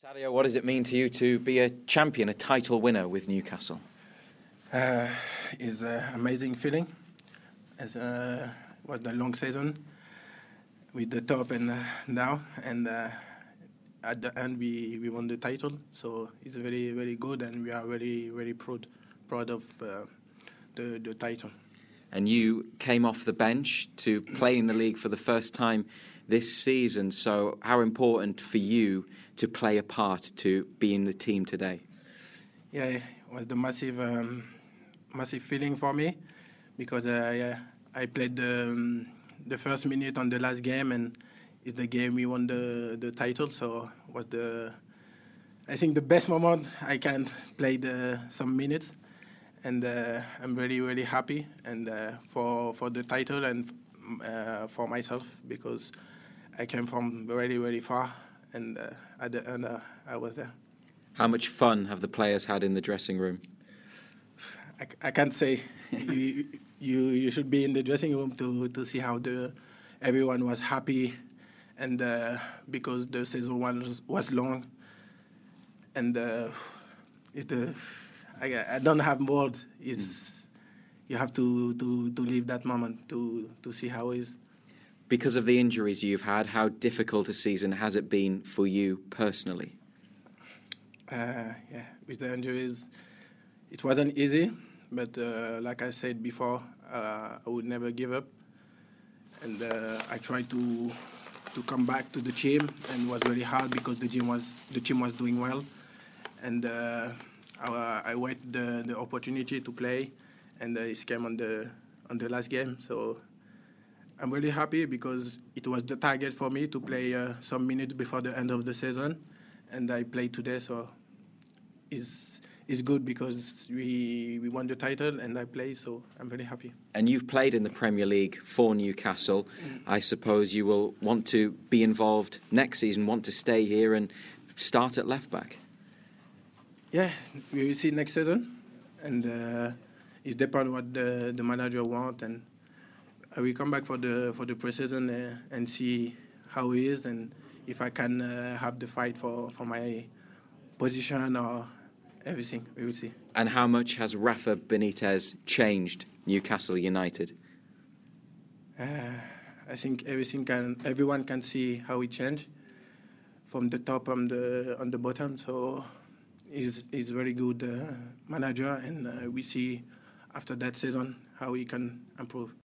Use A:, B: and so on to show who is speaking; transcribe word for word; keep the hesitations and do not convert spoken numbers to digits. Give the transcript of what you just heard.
A: Sadio, what does it mean to you to be a champion, a title winner with Newcastle?
B: Uh, it's an amazing feeling. It uh, was a long season with the top and uh, down, and uh, at the end we, we won the title. So it's very very good, and we are very very proud proud of uh, the the title.
A: And you came off the bench to play in the league for the first time this season. So how important for you to play a part, to be in the team today?
B: Yeah, it was the massive um, massive feeling for me because uh, yeah, I played the um, the first minute on the last game, and it's the game we won the the title. So it was the I think the best moment I can play the some minutes, and uh, I'm really really happy and uh, for for the title and uh, for myself because I came from very very far, and uh, at the end uh, I was there.
A: How much fun have the players had in the dressing room?
B: I, I can't say. you, you you should be in the dressing room to, to see how the everyone was happy, and uh, because the season was was long, and uh, it's the I, I don't have words. It's mm. You have to, to, to live that moment to to see how it is.
A: Because of the injuries you've had, how difficult a season has it been for you personally?
B: Uh, yeah, with the injuries, it wasn't easy. But uh, like I said before, uh, I would never give up, and uh, I tried to to come back to the team, and it was really hard because the team was the team was doing well, and uh, I, I waited the, the opportunity to play, and uh, it came on the on the last game. So I'm really happy because it was the target for me to play uh, some minutes before the end of the season, and I played today. So it's It's good because we we won the title and I play, so I'm very happy.
A: And you've played in the Premier League for Newcastle. Mm. I suppose you will want to be involved next season, want to stay here and start at left back.
B: Yeah, we will see next season, and uh, it depends what the the manager wants, and I will come back for the for the pre-season uh, and see how it is, and if I can uh, have the fight for, for my position or everything. We will see.
A: And how much has Rafa Benitez changed Newcastle United?
B: Uh, I think everything can. Everyone can see how it changed from the top on the on the bottom. So he's he's very good uh, manager, and uh, we see after that season how he can improve.